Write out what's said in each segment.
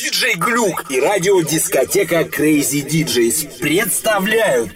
Диджей Глюк и радиодискотека Crazy DJs представляют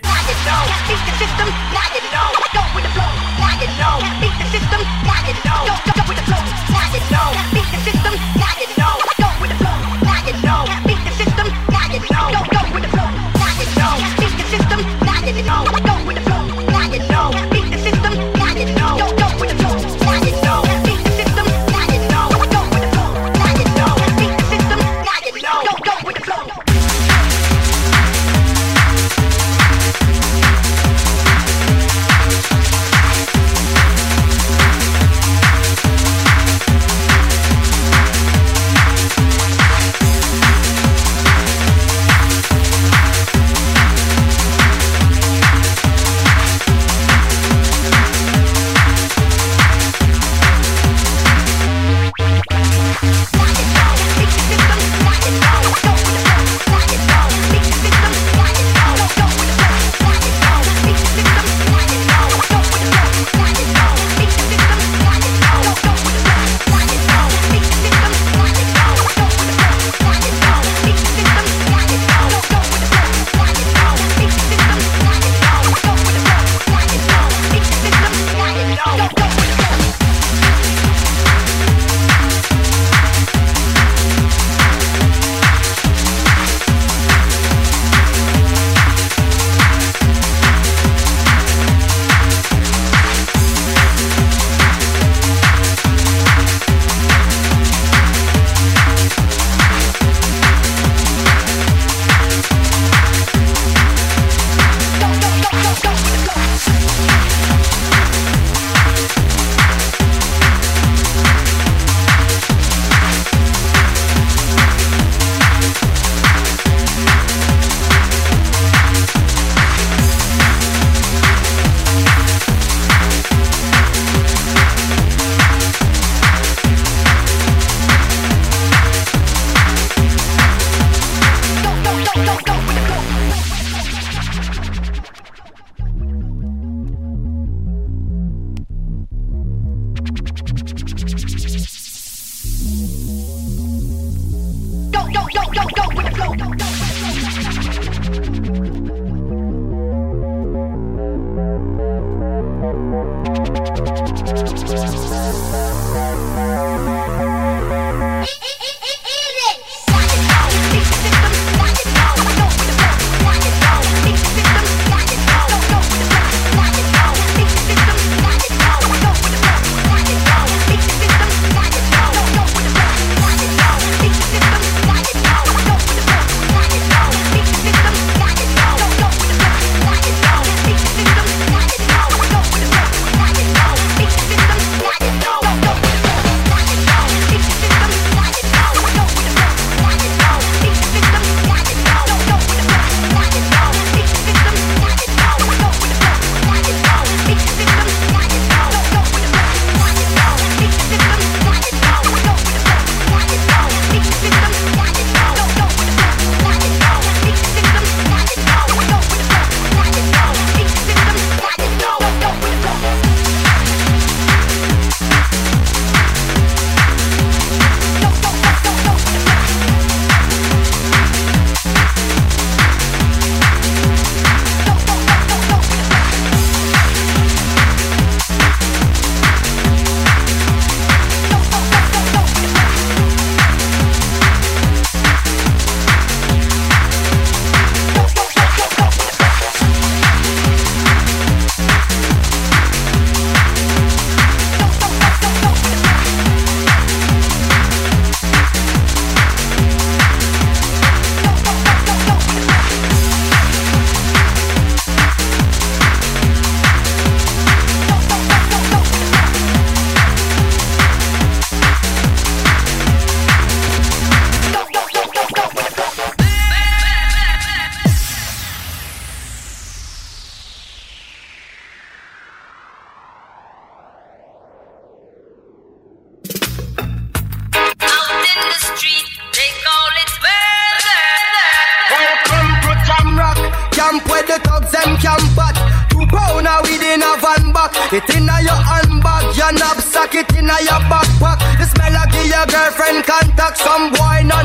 camp where the thugs them camp at. 2 pound a weed in a van back. It inna your handbag, your knapsack, it inna your backpack. The smell of your girlfriend contact. Some boy not know this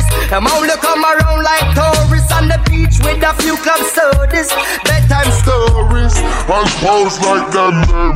tourists. Them only come around like tourists on the beach with a few club sodas. Bedtime stories and pose like them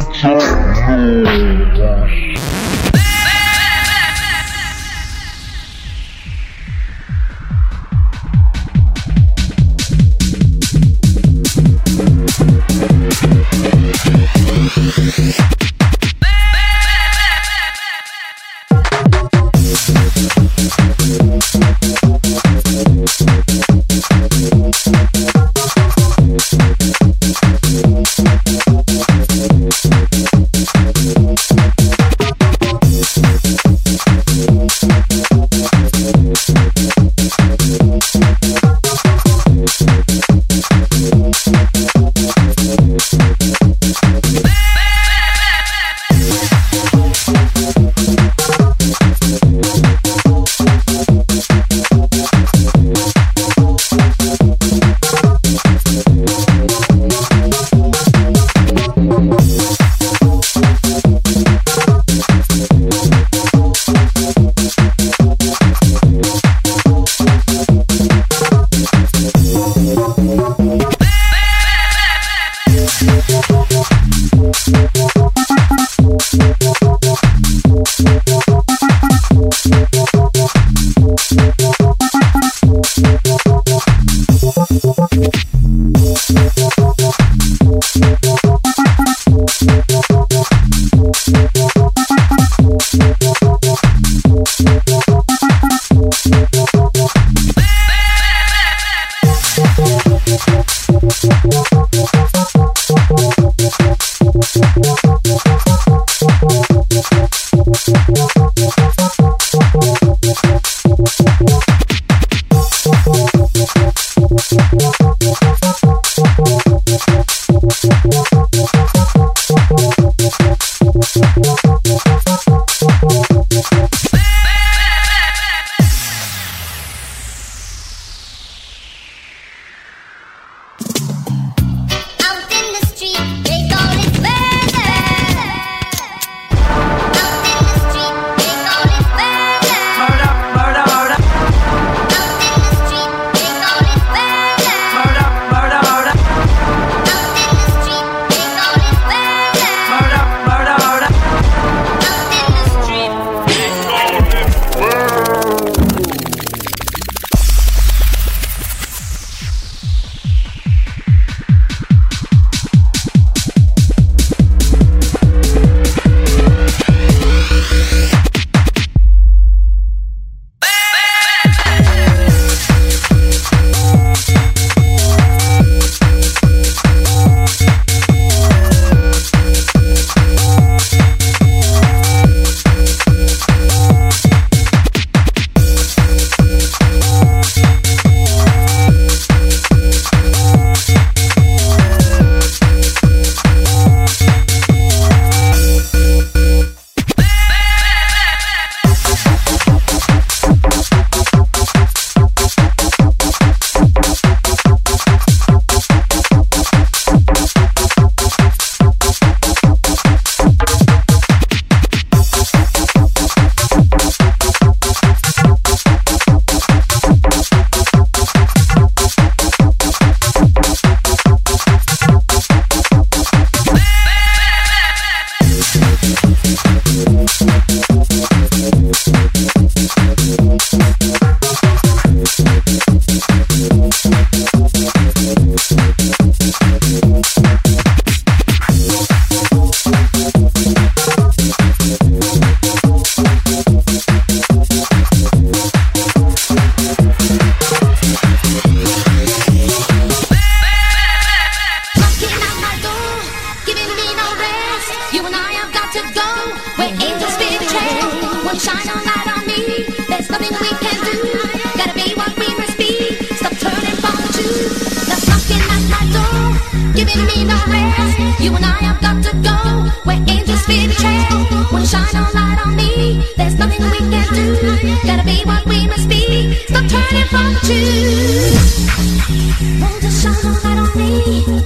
You and I have got to go where angels feel betrayal. Wanna shine a light on me? There's nothing we can do. Gotta be what we must be. Stop turning from the truth. Won't you shine a light on me?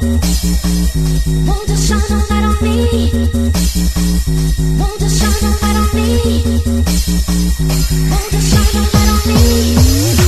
Won't you shine a light on me? Won't you shine a light on me? Won't you shine a light on me?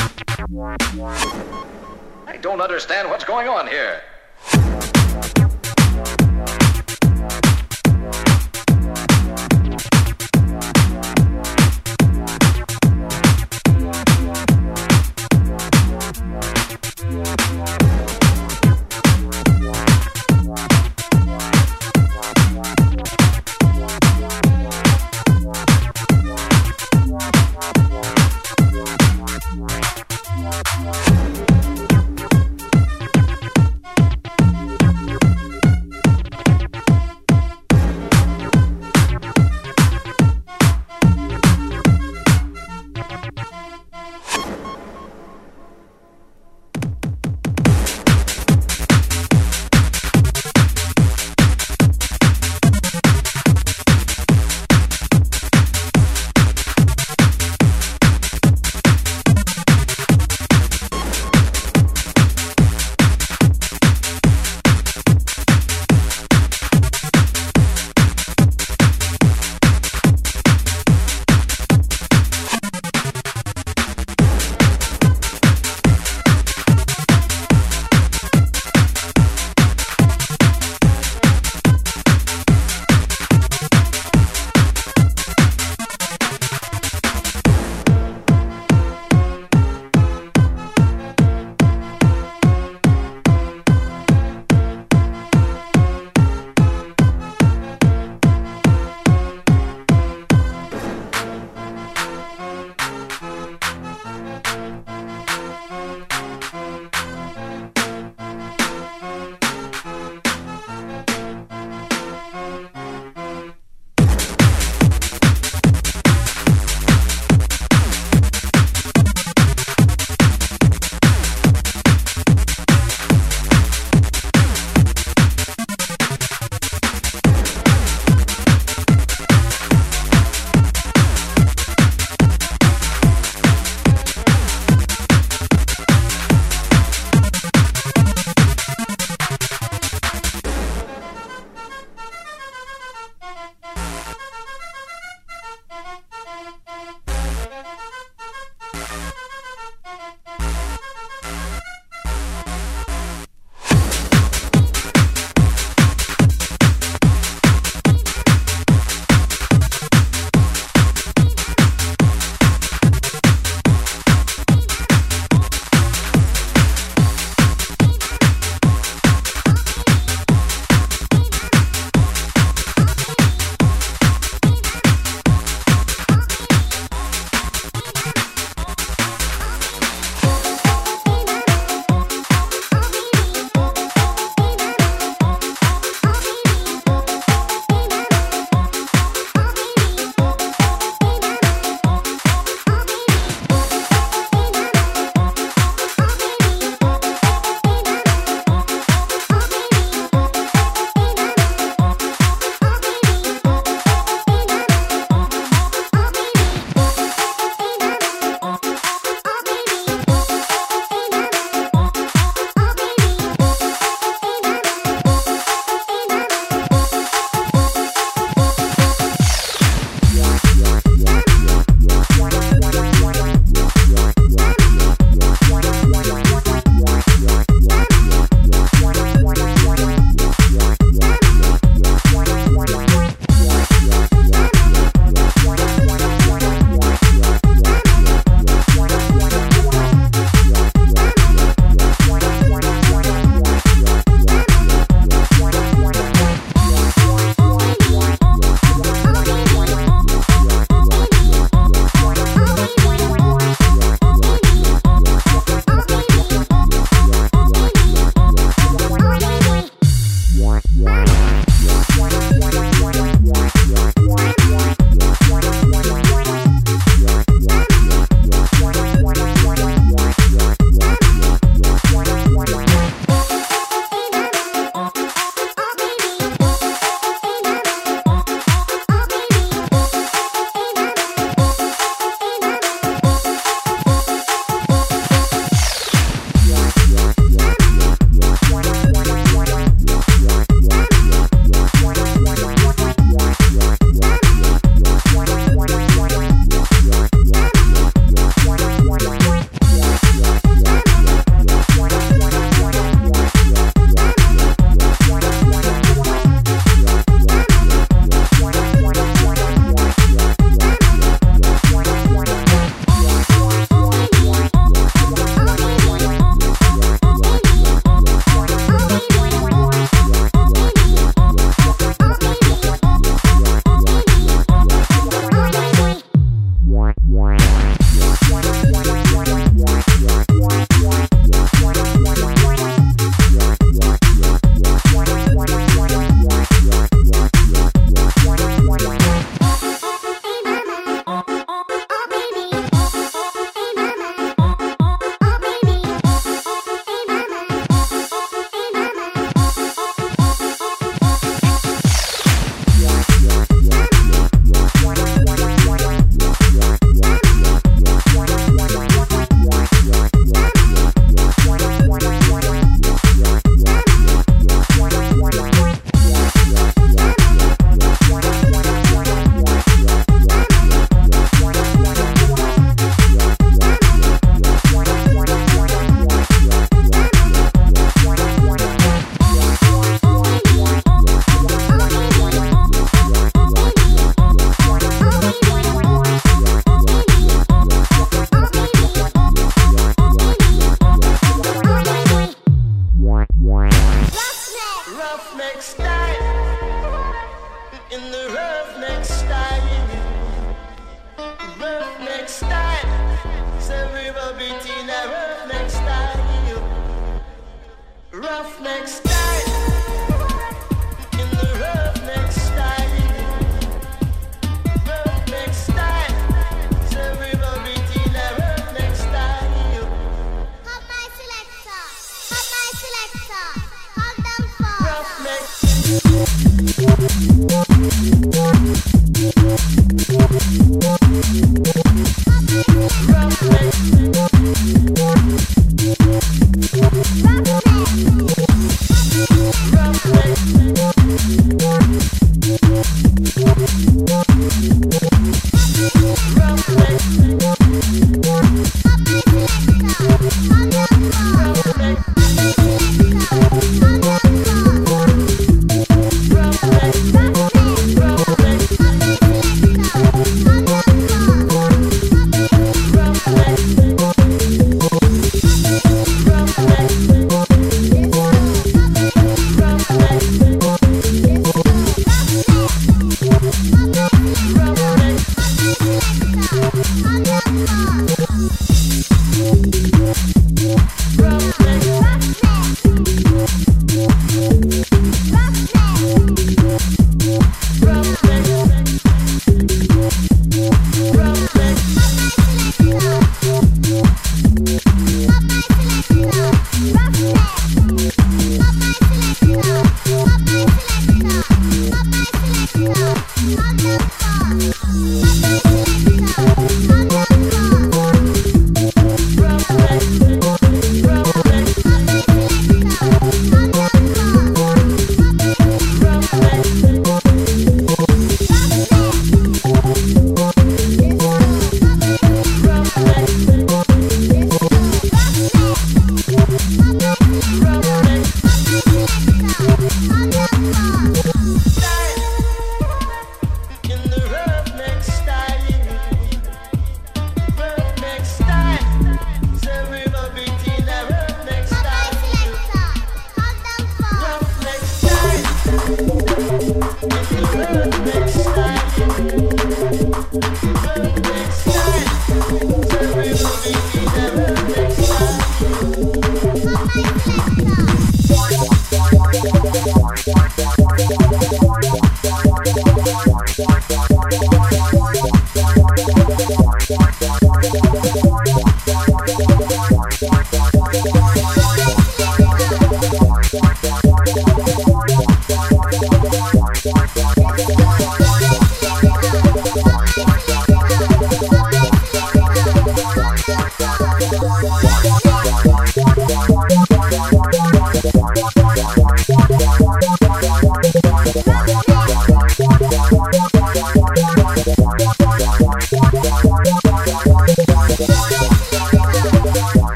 I don't understand what's going on here. in a roughneck style. Roughneck style. In the roughneck style. Roughneck style. So we will be in a roughneck style. Hot my selector. Hot my selector. Hot them for. Roughneck.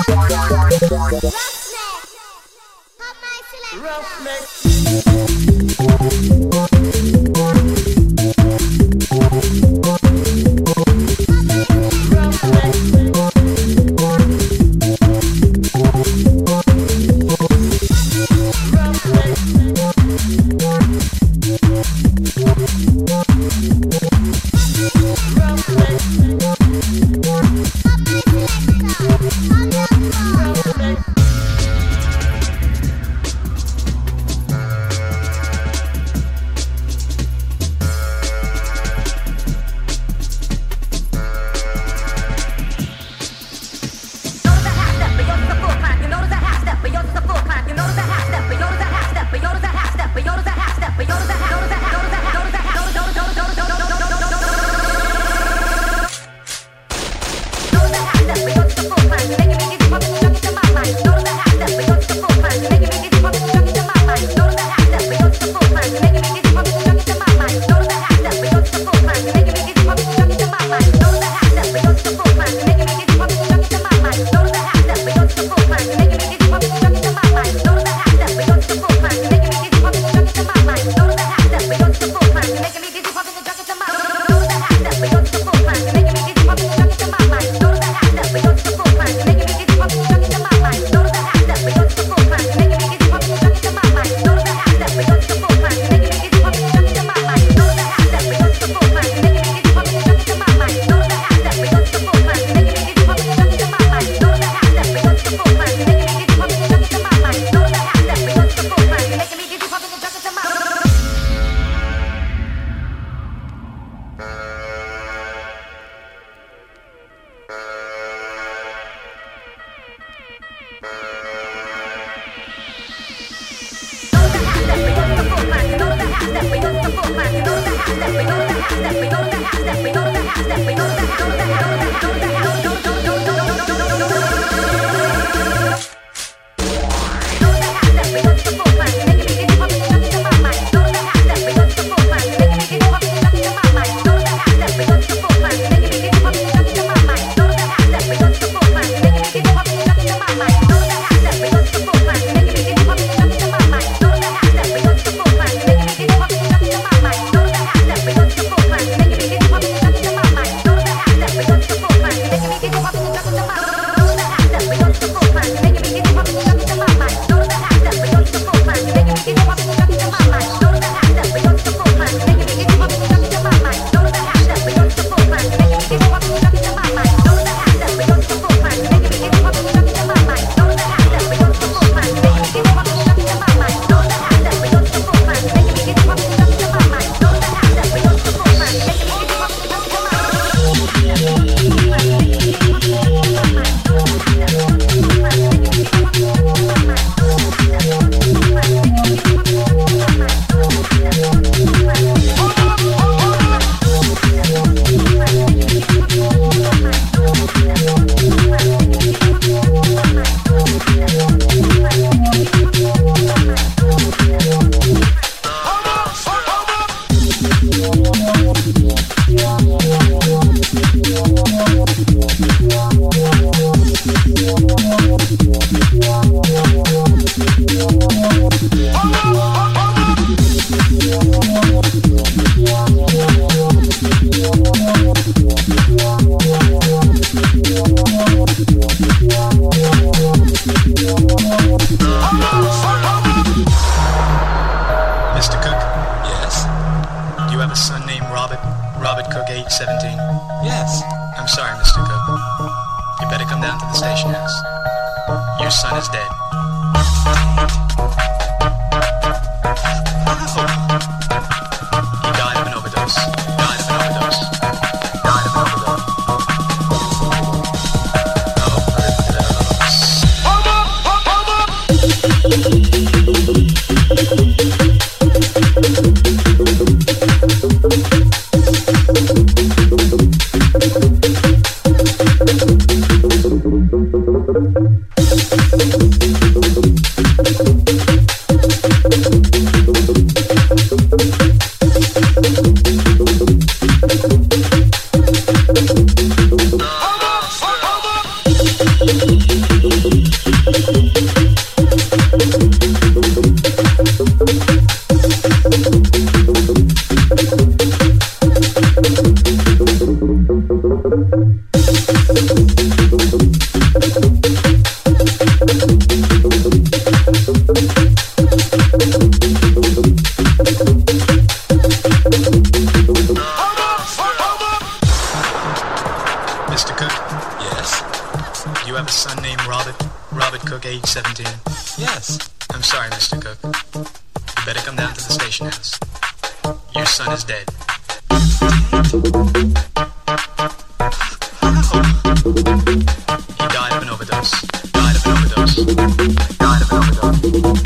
Roughneck. Mr. Cook? Yes? Do you have a son named Robert? Robert Cook, age 17? Yes. I'm sorry, Mr. Cook. You better come down to the station house. Your son is dead. He died of an overdose. Died of an overdose. Died of an overdose. Mr. Cook? Yes? Do you have a son named Robert? Robert Cook, age 17? Yes. I'm sorry, Mr. Cook. You better come down to the station house. Your son is dead. He died of an overdose. Died of an overdose. Died of an overdose.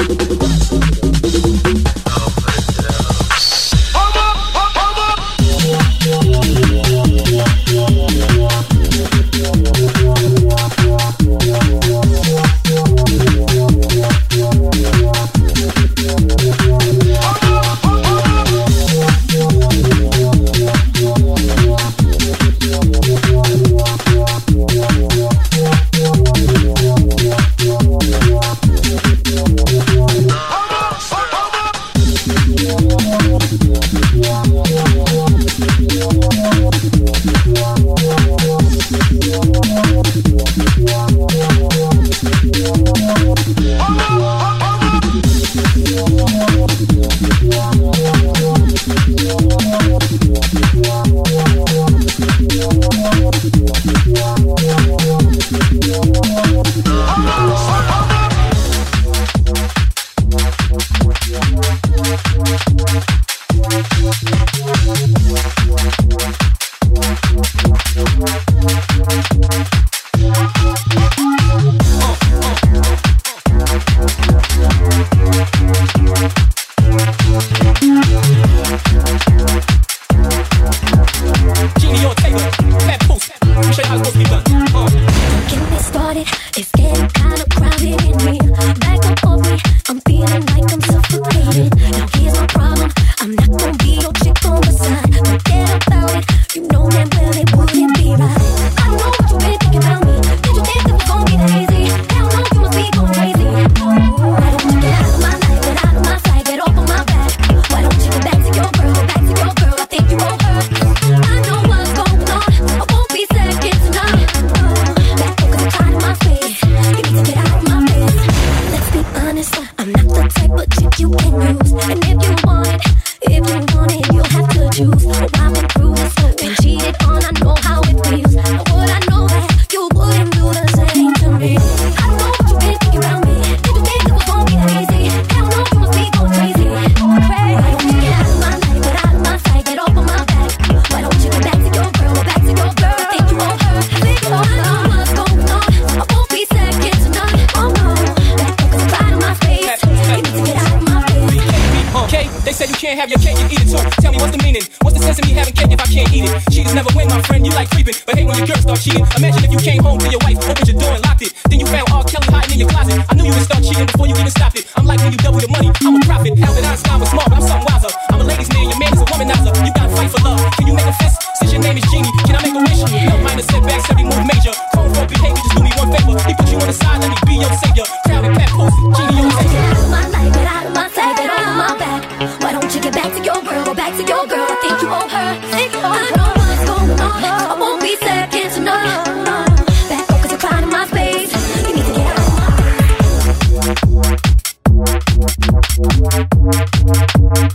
Imagine if you came home to your wife, opened your door and locked it. Then you found R. Kelly hiding in your closet. I knew you would start cheating before you even stopped it. I'm like when you double your money, I'm a prophet. Albert Einstein was smart, but I'm something wiser. I'm a ladies' man, your man is a womanizer. You gotta fight for love. Can you make a fist? Since your name is Genie, can I make a wish? No minor setbacks, every move major. Phone for behavior, just do me one favor. He put you on the side, let me be your savior. Crown and Pat Posey, Genie, your savior. Get out of my life, get out of my sight, get off my back. Why don't you get back to your girl, go back to your girl? I think you owe her. I know what's going on, I won't be second to none. Back up 'cause you're crying in my face. You need to get out of my face.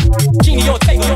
Genie Ortega.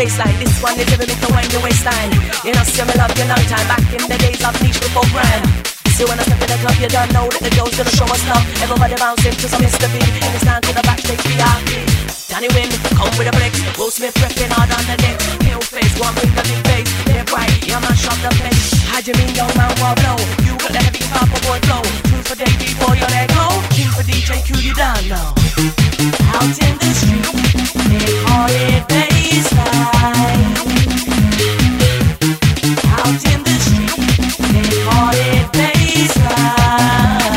baseline. This one is every make the wine your waistline. You know, still me love you long time. Back in the days of niche before grime. See when I step in the club, you don't know that the girls gonna show us love. Everybody bouncing to some Mr. Bean. And it's down to the backstage VIP. Danny Wynn, come with a flex. Will Smith prepping hard on the neck. Pale face, one bring the big face. They're bright, yeah man, shop the place. How do you mean, young man, won't blow? You got the heavy papa boy flow. True for day before you let go. King for DJ Q, you don't know. Out in the street, they call it baseline. Out in the street, they call it baseline.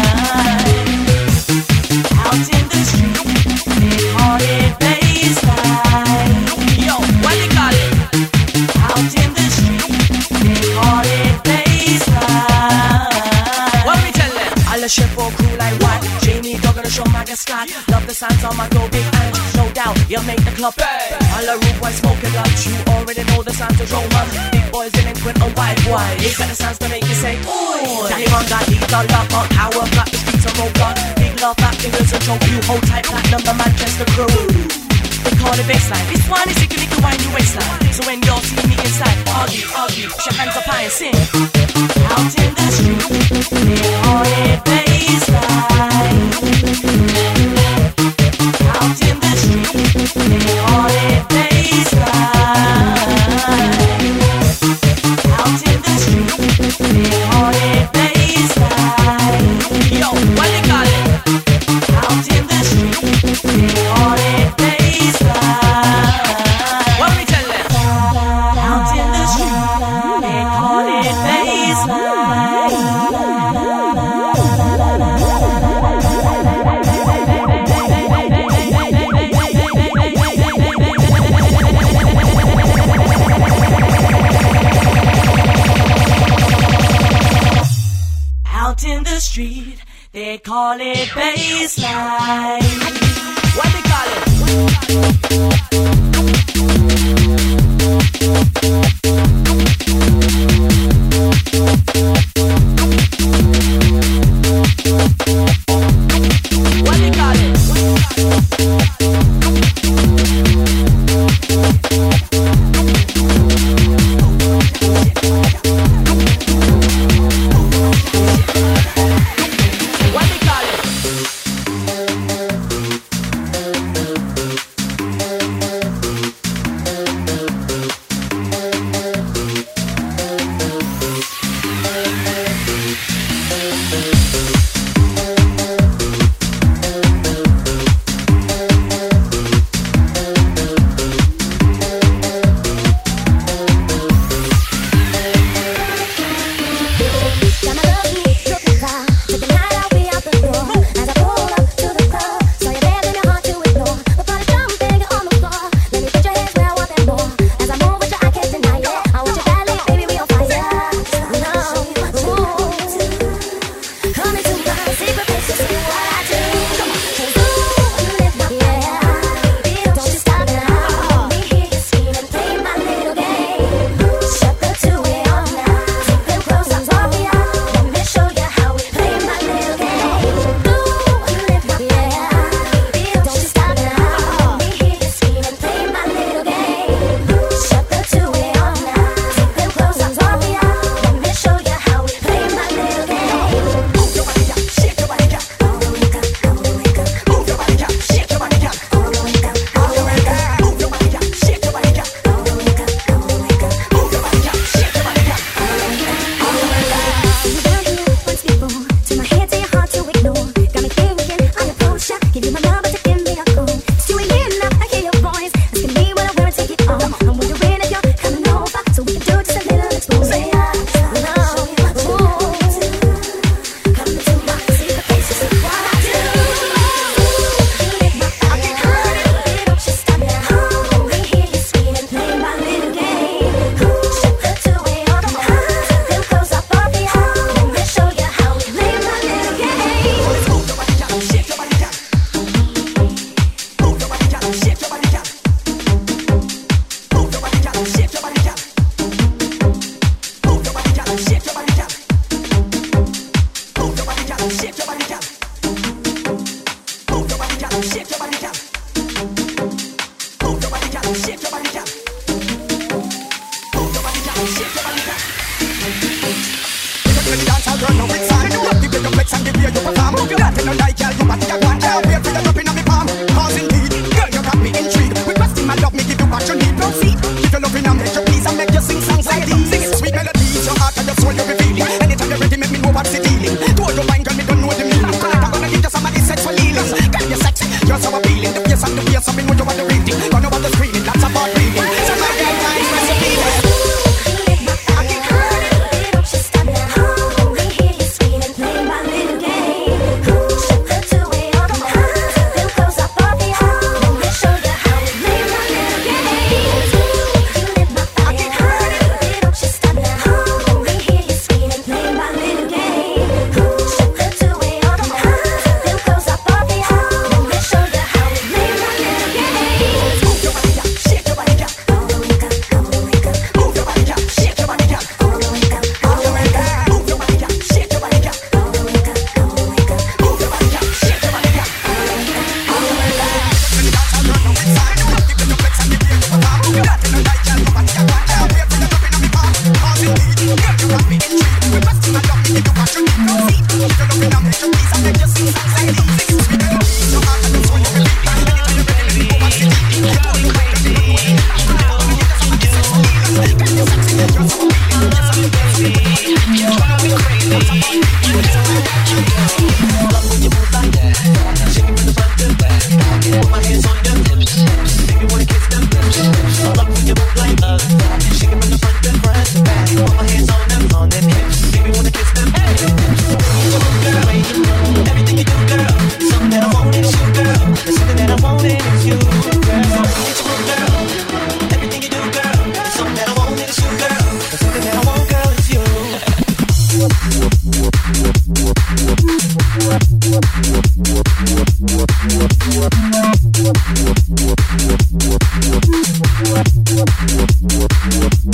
Out in the street, they call it baseline. Yo, what they call it? Out in the street, they call it baseline. What we tell them? All the shit for crew like what? Jamie Duggan to show Maga Scott. Love the sounds on my go big and no doubt you'll make the club pay. All the rude boys smoking lunch. You already know the sounds of Roma. Big boys delinquent or white boy. They got the sounds to make you say ooh. Daddy Ron got these all up on power black the streets of Roadblock. Big love back fingers and choke you. Hold tight platinum the Manchester crew. They call it baseline. This one is sick, to wind your waistline. So when y'all see me inside, argue, put your hands up high and sing. Out in the street, they call it baseline. Out in the street, they call it baseline. Out in the street, they call it baseline. Yo, what they call it? Out in the street, they call it baseline. What we tell them? Out in the street, they call it Out in the street, they call it baseline. What they call it? What they call it?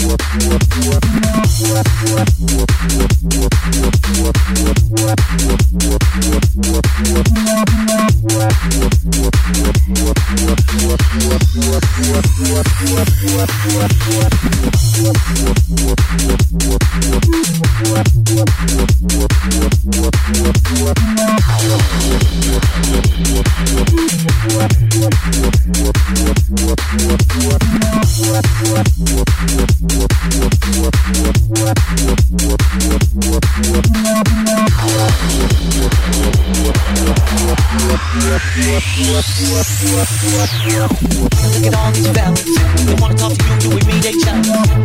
Look at all these fellas, they wanna talk to you, do we mean they jealous?